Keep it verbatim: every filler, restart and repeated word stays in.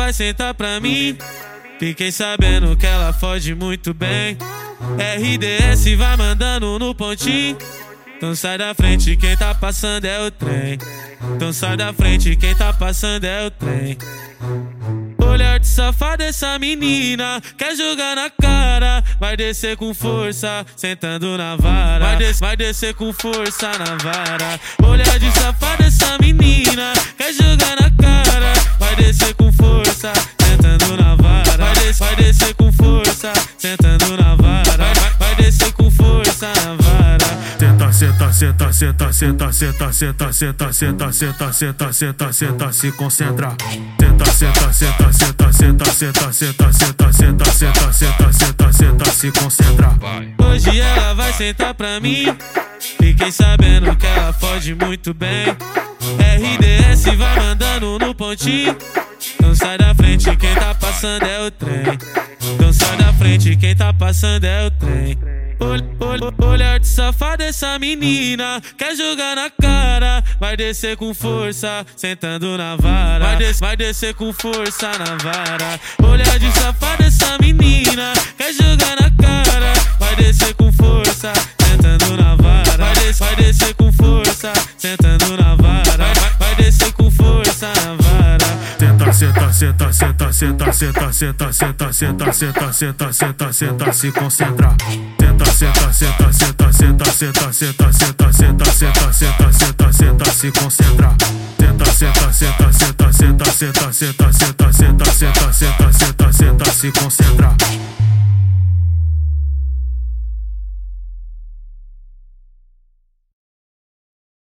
vai sentar pra mim. Fiquei sabendo que ela fode muito bem. R D S vai mandando no pontinho. Então sai da frente, quem tá passando é o trem. Então sai da frente, quem tá passando é o trem. Olhar de safada essa menina, quer jogar na cara. Vai descer com força, sentando na vara. Vai, des vai descer com força na vara. Olhar de safada essa menina, quer jogar na cara. Vai descer com força, sentando na vara. Vai, des vai descer com força, sentando na vara. Vai, vai descer com força na vara. Senta, senta, senta, senta, senta, senta, senta, senta, senta, senta, senta, senta, senta, se concentra. Senta, senta, senta, senta, senta, senta, senta, senta, senta, senta, senta, senta, senta, se concentra. Hoje ela vai sentar pra mim. Fiquei sabendo que ela fode muito bem. R D S vai mandando no pontinho. Então sai da frente, quem tá passando é o trem. Então sai da frente, quem tá passando é o trem. Olhar de safada essa menina, quer jogar na cara. Vai descer com força, sentando na vara. Vai, des vai descer com força na vara. Olhar de safada essa menina, quer jogar na cara. Vai descer com força, sentando na vara. Vai, des vai descer com força, sentando na vara. Vai, vai descer com força na vara. Senta, senta, senta, senta, senta, senta, senta, senta, senta, senta, senta, senta, senta, se concentra. Senta, senta, senta, senta, senta, senta, senta, senta, senta, senta, senta, senta, senta, se concentra. Senta, senta, senta, senta, senta, senta, senta, senta, senta, senta, senta, senta, senta, se concentra.